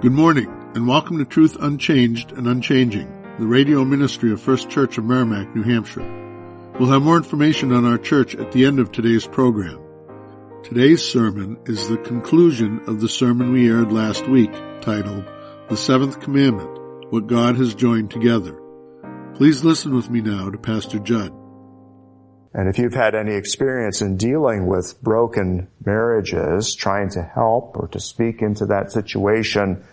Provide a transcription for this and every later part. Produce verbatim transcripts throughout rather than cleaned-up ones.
Good morning, and welcome to Truth Unchanged and Unchanging, the radio ministry of First Church of Merrimack, New Hampshire. We'll have more information on our church at the end of today's program. Today's sermon is the conclusion of the sermon we aired last week, titled, The Seventh Commandment, What God Has Joined Together. Please listen with me now to Pastor Judd. And if you've had any experience in dealing with broken marriages, trying to help or to speak into that situation,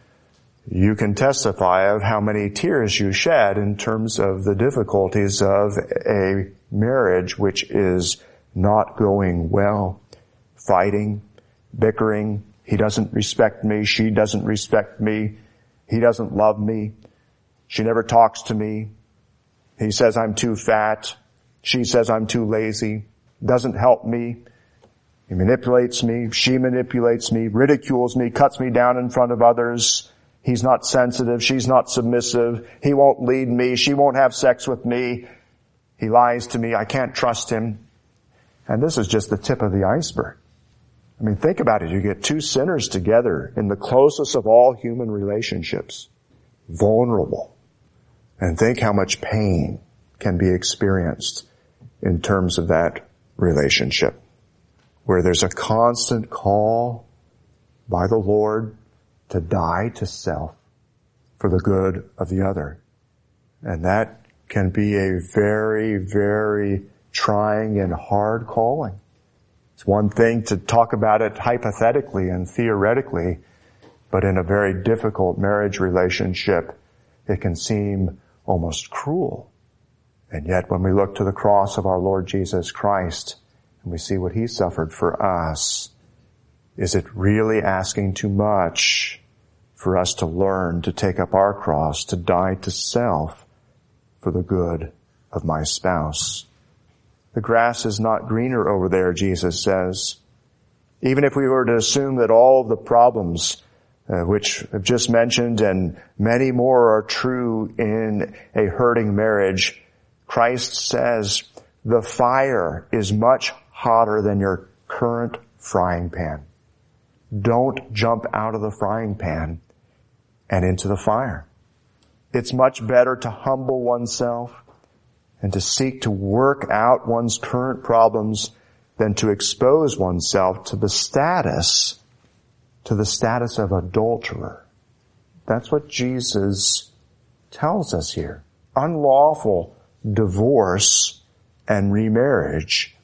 you can testify of how many tears you shed in terms of the difficulties of a marriage which is not going well. Fighting, bickering, he doesn't respect me, she doesn't respect me, he doesn't love me, she never talks to me, he says I'm too fat, she says I'm too lazy, doesn't help me, he manipulates me, she manipulates me, ridicules me, cuts me down in front of others. He's not sensitive, she's not submissive, he won't lead me, she won't have sex with me, he lies to me, I can't trust him. And this is just the tip of the iceberg. I mean, think about it. You get two sinners together in the closest of all human relationships, vulnerable, and think how much pain can be experienced in terms of that relationship, where there's a constant call by the Lord to die to self for the good of the other. And that can be a very, very trying and hard calling. It's one thing to talk about it hypothetically and theoretically, but in a very difficult marriage relationship, it can seem almost cruel. And yet when we look to the cross of our Lord Jesus Christ and we see what he suffered for us, is it really asking too much for us to learn to take up our cross, to die to self for the good of my spouse? The grass is not greener over there, Jesus says. Even if we were to assume that all of the problems uh, which I've just mentioned and many more are true in a hurting marriage, Christ says the fire is much hotter than your current frying pan. Don't jump out of the frying pan and into the fire. It's much better to humble oneself and to seek to work out one's current problems than to expose oneself to the status, to the status of adulterer. That's what Jesus tells us here. Unlawful divorce and remarriage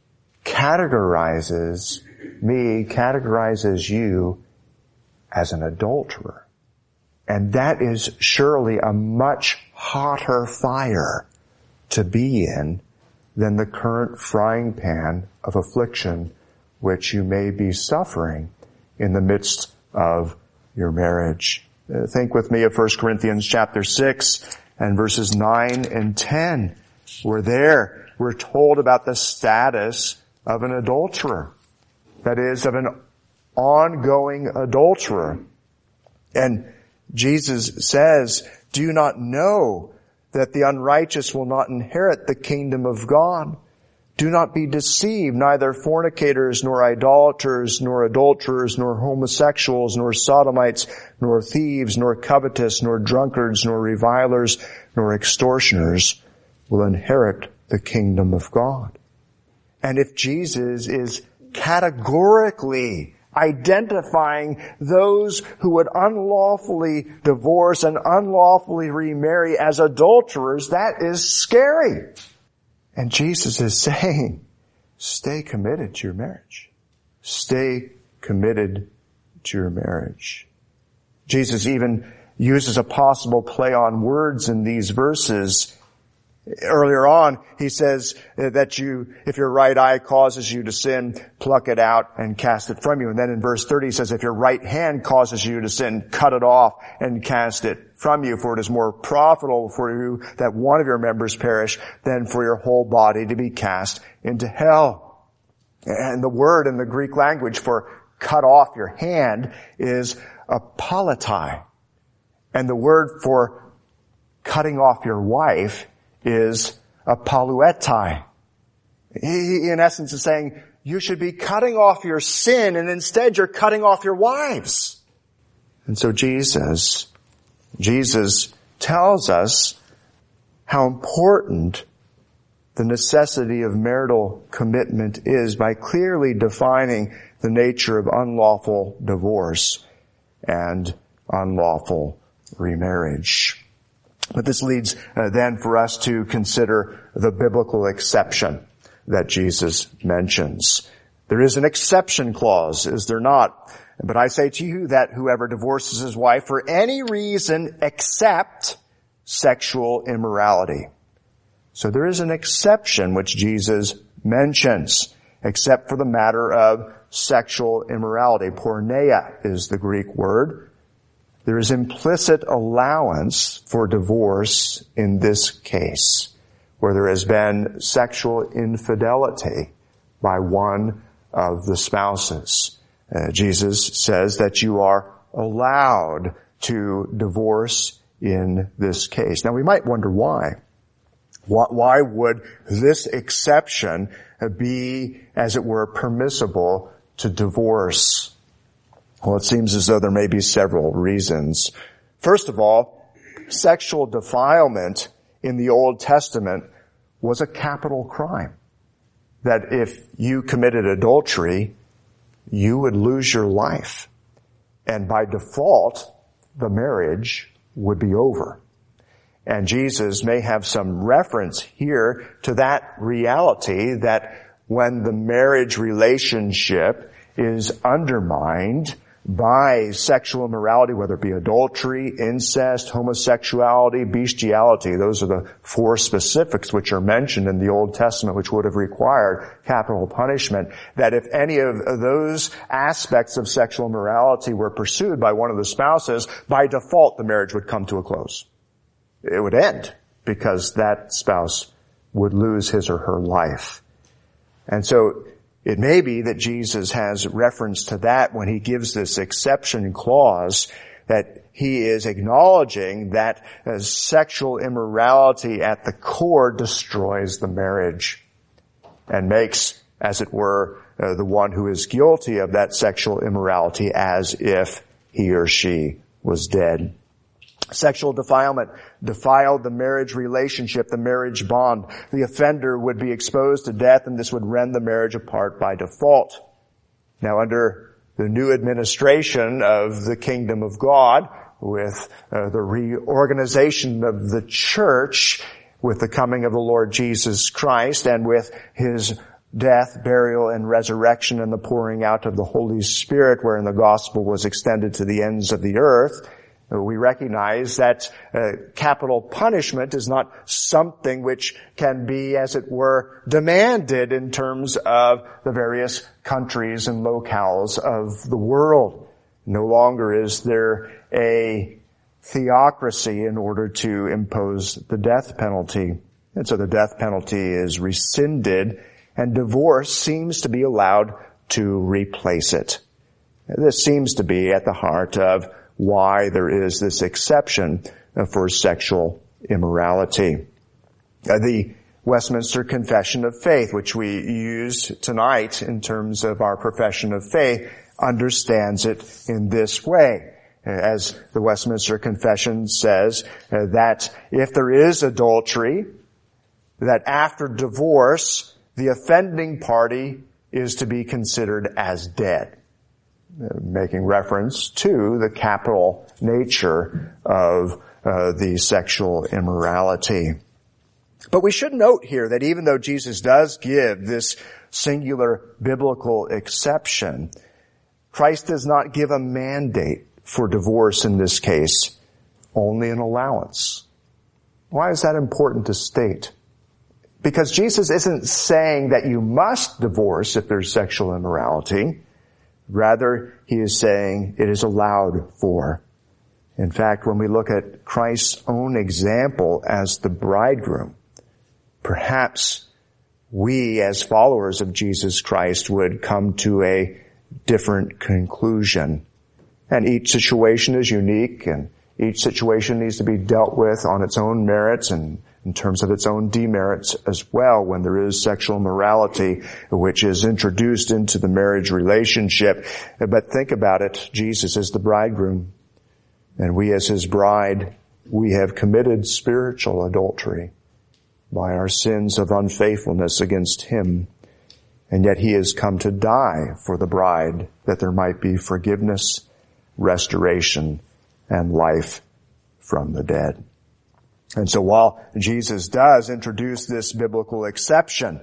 categorizes me, categorizes you as an adulterer. And that is surely a much hotter fire to be in than the current frying pan of affliction which you may be suffering in the midst of your marriage. Uh, think with me of First Corinthians chapter six and verses nine and ten. We're there. We're told about the status of an adulterer. That is, of an ongoing adulterer. And Jesus says, do you not know that the unrighteous will not inherit the kingdom of God? Do not be deceived, neither fornicators, nor idolaters, nor adulterers, nor homosexuals, nor sodomites, nor thieves, nor covetous, nor drunkards, nor revilers, nor extortioners will inherit the kingdom of God. And if Jesus is categorically identifying those who would unlawfully divorce and unlawfully remarry as adulterers, that is scary. And Jesus is saying, stay committed to your marriage. Stay committed to your marriage. Jesus even uses a possible play on words in these verses. Earlier on, he says that you, if your right eye causes you to sin, pluck it out and cast it from you. And then in verse thirty, he says, if your right hand causes you to sin, cut it off and cast it from you. For it is more profitable for you that one of your members perish than for your whole body to be cast into hell. And the word in the Greek language for cut off your hand is apolotai. And the word for cutting off your wife is apoluetai. He, in essence, is saying, you should be cutting off your sin, and instead you're cutting off your wives. And so Jesus, Jesus tells us how important the necessity of marital commitment is by clearly defining the nature of unlawful divorce and unlawful remarriage. But this leads uh, then for us to consider the biblical exception that Jesus mentions. There is an exception clause, is there not? But I say to you that whoever divorces his wife for any reason except sexual immorality. So there is an exception which Jesus mentions, except for the matter of sexual immorality. Porneia is the Greek word. There is implicit allowance for divorce in this case, where there has been sexual infidelity by one of the spouses. Uh, Jesus says that you are allowed to divorce in this case. Now we might wonder why. Why would this exception be, as it were, permissible to divorce? Well, it seems as though there may be several reasons. First of all, sexual defilement in the Old Testament was a capital crime. That if you committed adultery, you would lose your life. And by default, the marriage would be over. And Jesus may have some reference here to that reality that when the marriage relationship is undermined by sexual immorality, whether it be adultery, incest, homosexuality, bestiality, those are the four specifics which are mentioned in the Old Testament which would have required capital punishment, that if any of those aspects of sexual immorality were pursued by one of the spouses, by default the marriage would come to a close. It would end because that spouse would lose his or her life. And so it may be that Jesus has reference to that when he gives this exception clause, that he is acknowledging that uh, sexual immorality at the core destroys the marriage and makes, as it were, uh, the one who is guilty of that sexual immorality as if he or she was dead. Sexual defilement defiled the marriage relationship, the marriage bond. The offender would be exposed to death, and this would rend the marriage apart by default. Now, under the new administration of the kingdom of God, with uh, the reorganization of the church, with the coming of the Lord Jesus Christ, and with his death, burial, and resurrection, and the pouring out of the Holy Spirit, wherein the gospel was extended to the ends of the earth, we recognize that uh, capital punishment is not something which can be, as it were, demanded in terms of the various countries and locales of the world. No longer is there a theocracy in order to impose the death penalty. And so the death penalty is rescinded, and divorce seems to be allowed to replace it. This seems to be at the heart of why there is this exception for sexual immorality. Uh, the Westminster Confession of Faith, which we use tonight in terms of our profession of faith, understands it in this way. As the Westminster Confession says, uh, that if there is adultery, that after divorce, the offending party is to be considered as dead, making reference to the capital nature of uh, the sexual immorality. But we should note here that even though Jesus does give this singular biblical exception, Christ does not give a mandate for divorce in this case, only an allowance. Why is that important to state? Because Jesus isn't saying that you must divorce if there's sexual immorality. Rather, he is saying it is allowed for. In fact, when we look at Christ's own example as the bridegroom, perhaps we as followers of Jesus Christ would come to a different conclusion. And each situation is unique, and each situation needs to be dealt with on its own merits and in terms of its own demerits as well when there is sexual immorality which is introduced into the marriage relationship. But think about it. Jesus is the bridegroom. And we as his bride, we have committed spiritual adultery by our sins of unfaithfulness against him. And yet he has come to die for the bride, that there might be forgiveness, restoration, and life from the dead. And so while Jesus does introduce this biblical exception,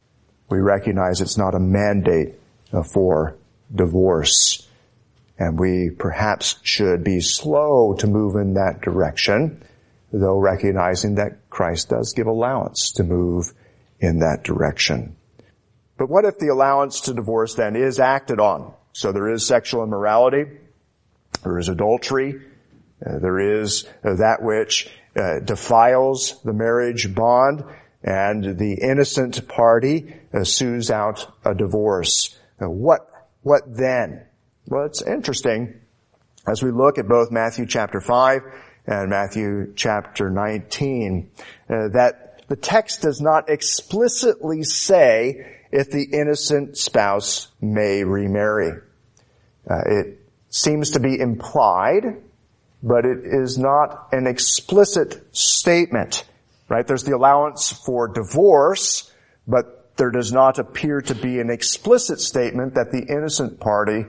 we recognize it's not a mandate for divorce. And we perhaps should be slow to move in that direction, though recognizing that Christ does give allowance to move in that direction. But what if the allowance to divorce then is acted on? So there is sexual immorality, there is adultery, uh, there is uh, that which uh, defiles the marriage bond, and the innocent party uh, sues out a divorce. Uh, what, what then? Well, it's interesting as we look at both Matthew chapter five and Matthew chapter nineteen, uh, that the text does not explicitly say if the innocent spouse may remarry. Uh, it seems to be implied, but it is not an explicit statement, right? There's the allowance for divorce, but there does not appear to be an explicit statement that the innocent party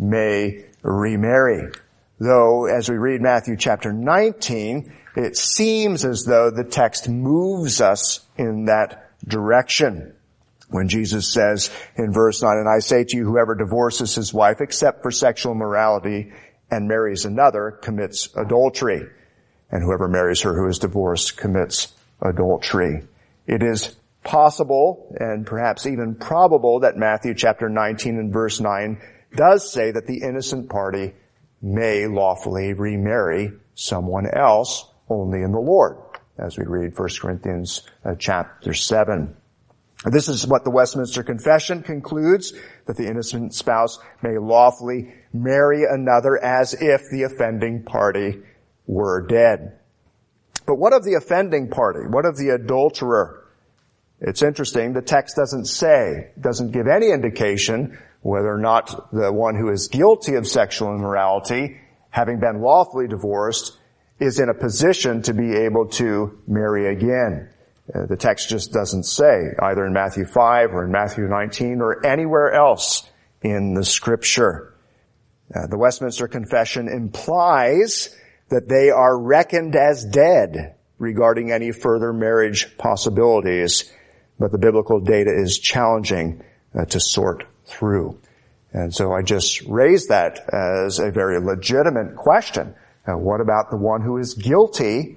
may remarry. Though, as we read Matthew chapter nineteen, it seems as though the text moves us in that direction. When Jesus says in verse nine, "And I say to you, whoever divorces his wife except for sexual immorality and marries another commits adultery. And whoever marries her who is divorced commits adultery." It is possible and perhaps even probable that Matthew chapter nineteen and verse nine does say that the innocent party may lawfully remarry someone else only in the Lord, as we read First Corinthians uh, chapter seven. This is what the Westminster Confession concludes, that the innocent spouse may lawfully marry another as if the offending party were dead. But what of the offending party? What of the adulterer? It's interesting, the text doesn't say, doesn't give any indication whether or not the one who is guilty of sexual immorality, having been lawfully divorced, is in a position to be able to marry again. Uh, the text just doesn't say, either in Matthew five or in Matthew nineteen or anywhere else in the Scripture. Uh, the Westminster Confession implies that they are reckoned as dead regarding any further marriage possibilities, but the biblical data is challenging uh, to sort through. And so I just raised that as a very legitimate question. Uh, what about the one who is guilty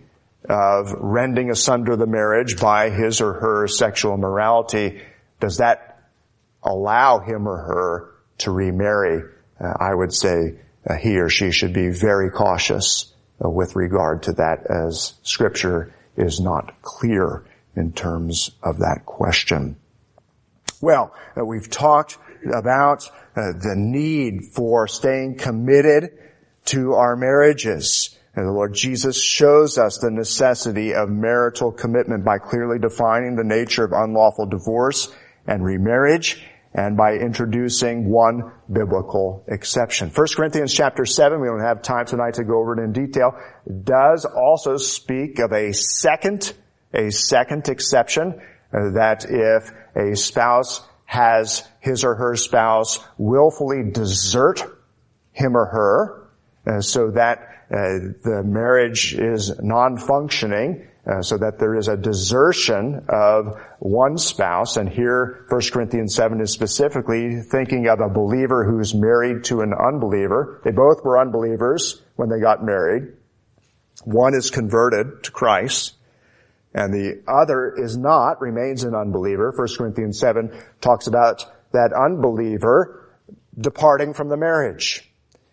of rending asunder the marriage by his or her sexual immorality? Does that allow him or her to remarry? Uh, I would say uh, he or she should be very cautious uh, with regard to that, as Scripture is not clear in terms of that question. Well, uh, we've talked about uh, the need for staying committed to our marriages. And the Lord Jesus shows us the necessity of marital commitment by clearly defining the nature of unlawful divorce and remarriage, and by introducing one biblical exception. First Corinthians chapter seven, we don't have time tonight to go over it in detail, does also speak of a second, a second exception, uh, that if a spouse has his or her spouse willfully desert him or her, uh, so that Uh, the marriage is non-functioning, uh, so that there is a desertion of one spouse. And here, First Corinthians seven is specifically thinking of a believer who's married to an unbeliever. They both were unbelievers when they got married. One is converted to Christ, and the other is not, remains an unbeliever. First Corinthians seven talks about that unbeliever departing from the marriage.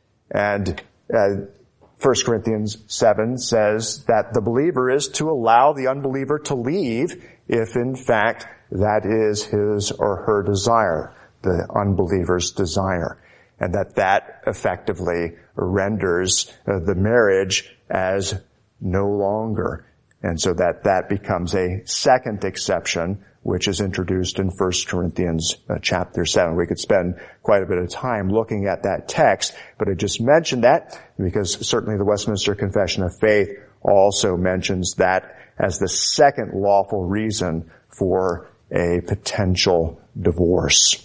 And uh, First Corinthians seven says that the believer is to allow the unbeliever to leave if in fact that is his or her desire, the unbeliever's desire, and that that effectively renders uh, the marriage as no longer. And so that that becomes a second exception which is introduced in First Corinthians uh, chapter seven. We could spend quite a bit of time looking at that text, but I just mentioned that because certainly the Westminster Confession of Faith also mentions that as the second lawful reason for a potential divorce.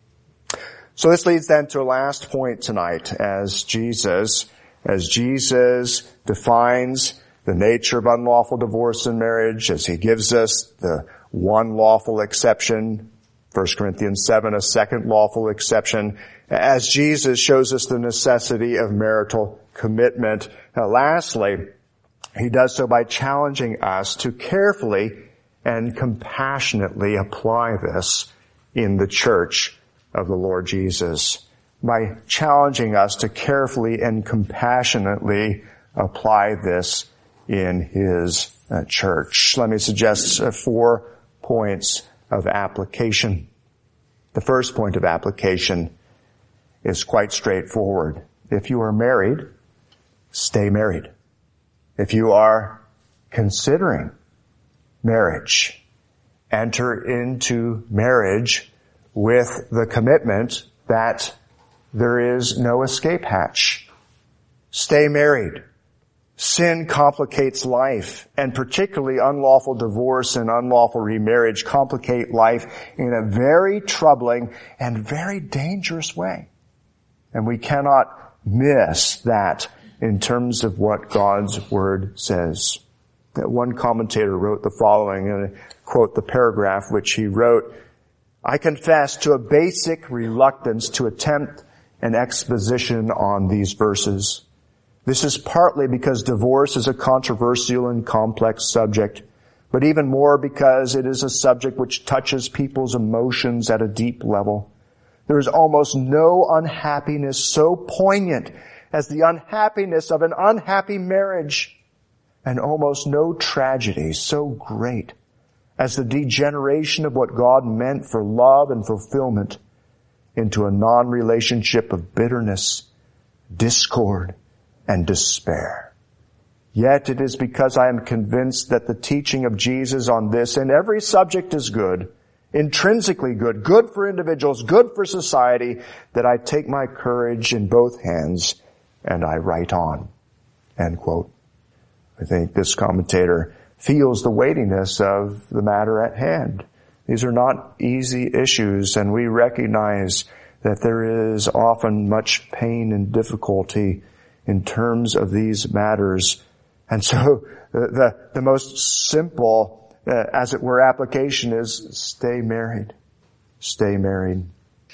So this leads then to a last point tonight as Jesus, as Jesus defines the nature of unlawful divorce in marriage, as he gives us the one lawful exception, First Corinthians seven, a second lawful exception, as Jesus shows us the necessity of marital commitment. Now, lastly, he does so by challenging us to carefully and compassionately apply this in the church of the Lord Jesus, by challenging us to carefully and compassionately apply this in his uh, church. Let me suggest uh, four points of application. The first point of application is quite straightforward. If you are married, stay married. If you are considering marriage, enter into marriage with the commitment that there is no escape hatch. Stay married. Sin complicates life, and particularly unlawful divorce and unlawful remarriage complicate life in a very troubling and very dangerous way. And we cannot miss that in terms of what God's Word says. One commentator wrote the following, and I quote the paragraph which he wrote, "I confess to a basic reluctance to attempt an exposition on these verses. This is partly because divorce is a controversial and complex subject, but even more because it is a subject which touches people's emotions at a deep level. There is almost no unhappiness so poignant as the unhappiness of an unhappy marriage, and almost no tragedy so great as the degeneration of what God meant for love and fulfillment into a non-relationship of bitterness, discord, and despair. Yet it is because I am convinced that the teaching of Jesus on this and every subject is good, intrinsically good, good for individuals, good for society, that I take my courage in both hands and I write on." End quote. I think this commentator feels the weightiness of the matter at hand. These are not easy issues, and we recognize that there is often much pain and difficulty in terms of these matters. And so the, the, the most simple, uh, as it were, application is stay married. Stay married.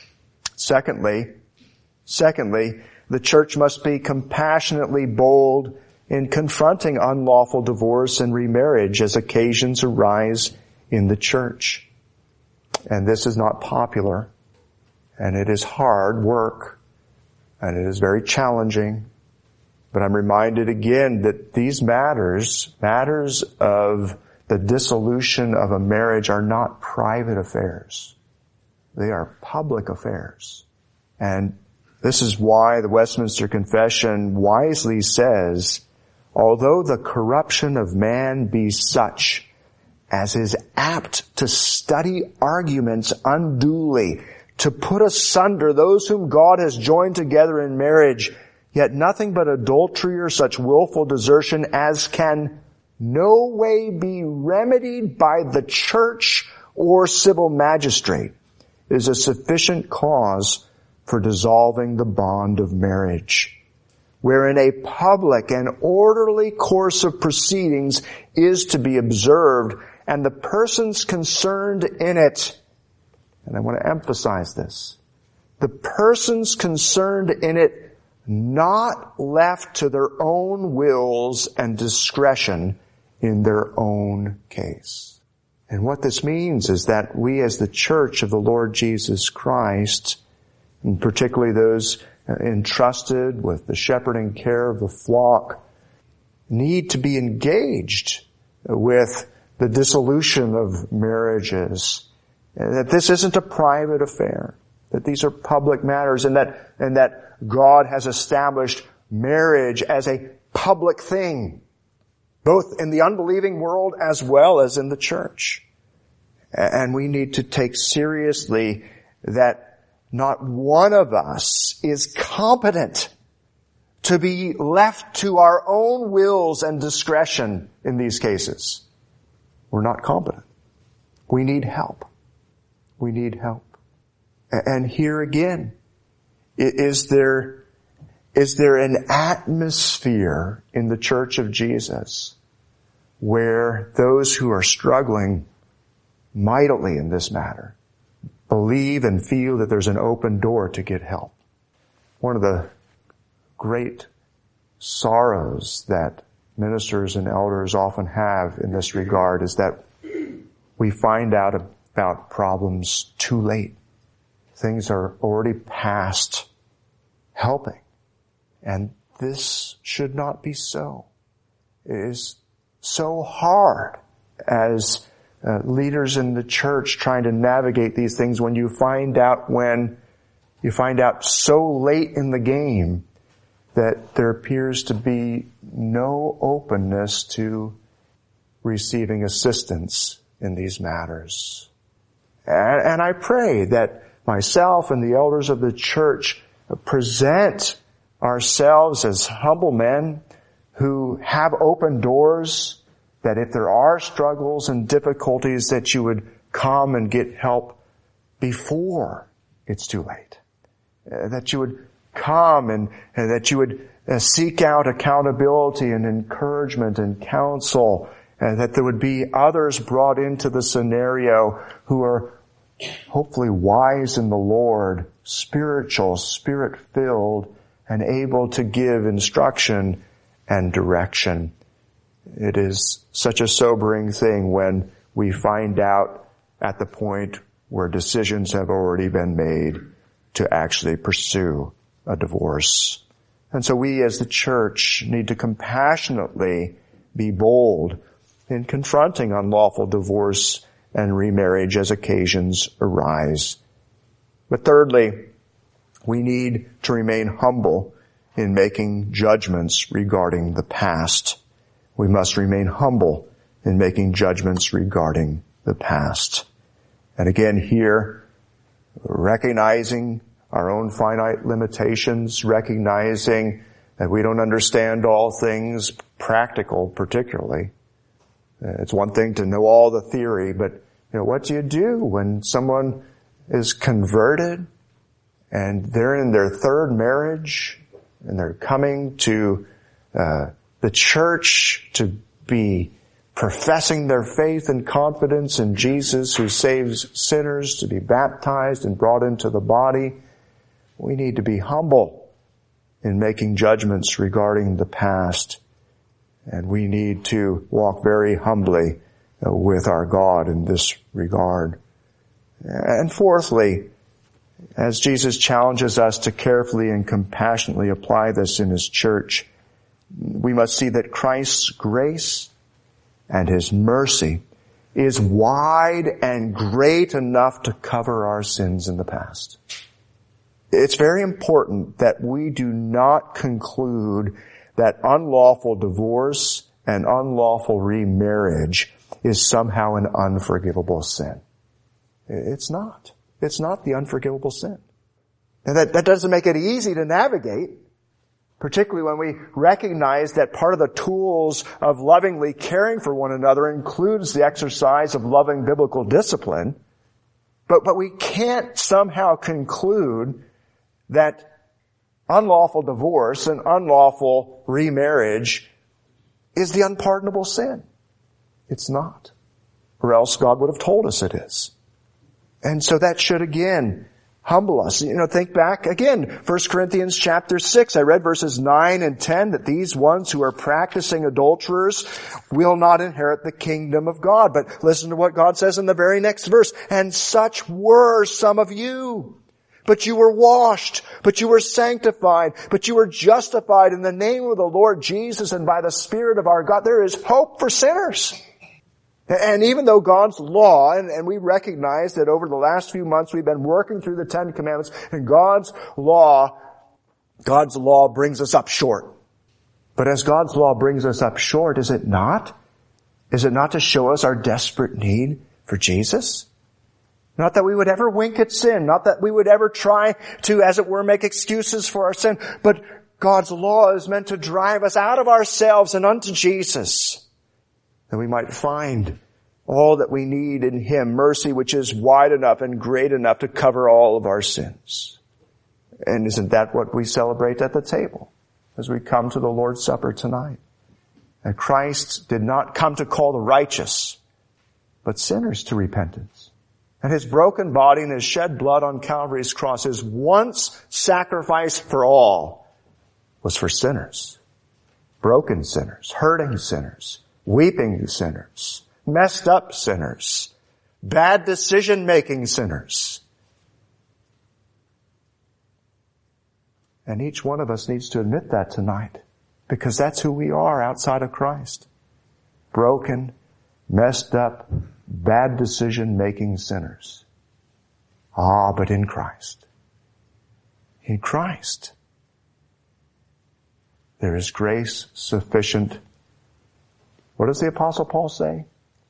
Secondly, secondly, the church must be compassionately bold in confronting unlawful divorce and remarriage as occasions arise in the church. And this is not popular, and it is hard work, and it is very challenging. But I'm reminded again that these matters, matters of the dissolution of a marriage, are not private affairs. They are public affairs. And this is why the Westminster Confession wisely says, although the corruption of man be such as is apt to study arguments unduly, to put asunder those whom God has joined together in marriage, yet nothing but adultery or such willful desertion as can no way be remedied by the church or civil magistrate is a sufficient cause for dissolving the bond of marriage, wherein a public and orderly course of proceedings is to be observed, and the persons concerned in it, and I want to emphasize this, the persons concerned in it not left to their own wills and discretion in their own case. And what this means is that we as the church of the Lord Jesus Christ, and particularly those entrusted with the shepherding care of the flock, need to be engaged with the dissolution of marriages. And that this isn't a private affair, that these are public matters, and that, and that God has established marriage as a public thing, both in the unbelieving world as well as in the church. And we need to take seriously that not one of us is competent to be left to our own wills and discretion in these cases. We're not competent. We need help. We need help. And here again, is there, is there an atmosphere in the Church of Jesus where those who are struggling mightily in this matter believe and feel that there's an open door to get help? One of the great sorrows that ministers and elders often have in this regard is that we find out about problems too late. Things are already past helping. And this should not be so. It is so hard as uh, leaders in the church trying to navigate these things when you find out when you find out so late in the game that there appears to be no openness to receiving assistance in these matters. And, and I pray that myself and the elders of the church present ourselves as humble men who have open doors, that if there are struggles and difficulties, that you would come and get help before it's too late. Uh, that you would come and, and that you would uh, seek out accountability and encouragement and counsel, and that there would be others brought into the scenario who are hopefully wise in the Lord, spiritual, spirit-filled, and able to give instruction and direction. It is such a sobering thing when we find out at the point where decisions have already been made to actually pursue a divorce. And so we as the church need to compassionately be bold in confronting unlawful divorce and remarriage as occasions arise. But thirdly, we need to remain humble in making judgments regarding the past. We must remain humble in making judgments regarding the past. And again here, recognizing our own finite limitations, recognizing that we don't understand all things, practical particularly. It's one thing to know all the theory, but you know, what do you do when someone is converted and they're in their third marriage and they're coming to uh, the church to be professing their faith and confidence in Jesus who saves sinners, to be baptized and brought into the body? We need to be humble in making judgments regarding the past. And we need to walk very humbly uh, with our God in this regard. And fourthly, as Jesus challenges us to carefully and compassionately apply this in His church, we must see that Christ's grace and His mercy is wide and great enough to cover our sins in the past. It's very important that we do not conclude that unlawful divorce and unlawful remarriage is somehow an unforgivable sin. It's not. It's not the unforgivable sin. And that, that doesn't make it easy to navigate, particularly when we recognize that part of the tools of lovingly caring for one another includes the exercise of loving biblical discipline. But, but we can't somehow conclude that unlawful divorce and unlawful remarriage is the unpardonable sin. It's not. Or else God would have told us it is. And so that should again humble us. You know, think back again, First Corinthians chapter six. I read verses nine and ten that these ones who are practicing adulterers will not inherit the kingdom of God. But listen to what God says in the very next verse. And such were some of you. But you were washed, but you were sanctified, but you were justified in the name of the Lord Jesus and by the Spirit of our God. There is hope for sinners. And even though God's law, and, and we recognize that over the last few months we've been working through the Ten Commandments, and God's law, God's law brings us up short. But as God's law brings us up short, is it not? Is it not to show us our desperate need for Jesus. Not that we would ever wink at sin, not that we would ever try to, as it were, make excuses for our sin, but God's law is meant to drive us out of ourselves and unto Jesus, that we might find all that we need in Him, mercy which is wide enough and great enough to cover all of our sins. And isn't that what we celebrate at the table as we come to the Lord's Supper tonight? That Christ did not come to call the righteous, but sinners to repentance. And His broken body and His shed blood on Calvary's cross, His once sacrifice for all, was for sinners. Broken sinners, hurting sinners, weeping sinners, messed up sinners, bad decision-making sinners. And each one of us needs to admit that tonight, because that's who we are outside of Christ. Broken, messed up, bad decision-making sinners. Ah, but in Christ, in Christ, there is grace sufficient. What does the Apostle Paul say?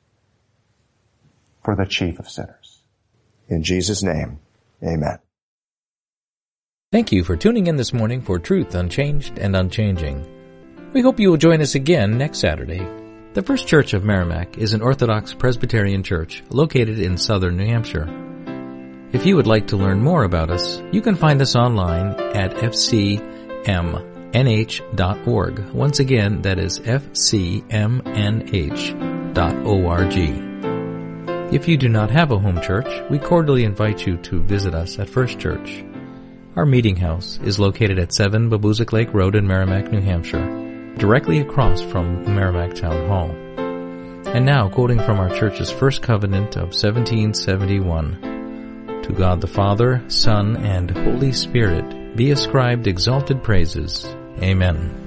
For the chief of sinners. In Jesus' name, amen. Thank you for tuning in this morning for Truth Unchanged and Unchanging. We hope you will join us again next Saturday. The First Church of Merrimack is an Orthodox Presbyterian church located in southern New Hampshire. If you would like to learn more about us, you can find us online at f c m n h dot org. Once again, that is f c m n h dot org. If you do not have a home church, we cordially invite you to visit us at First Church. Our meeting house is located at seven Babuzik Lake Road in Merrimack, New Hampshire, directly across from the Merrimack Town Hall. And now, quoting from our church's first covenant of seventeen seventy-one, to God the Father, Son, and Holy Spirit be ascribed exalted praises. Amen.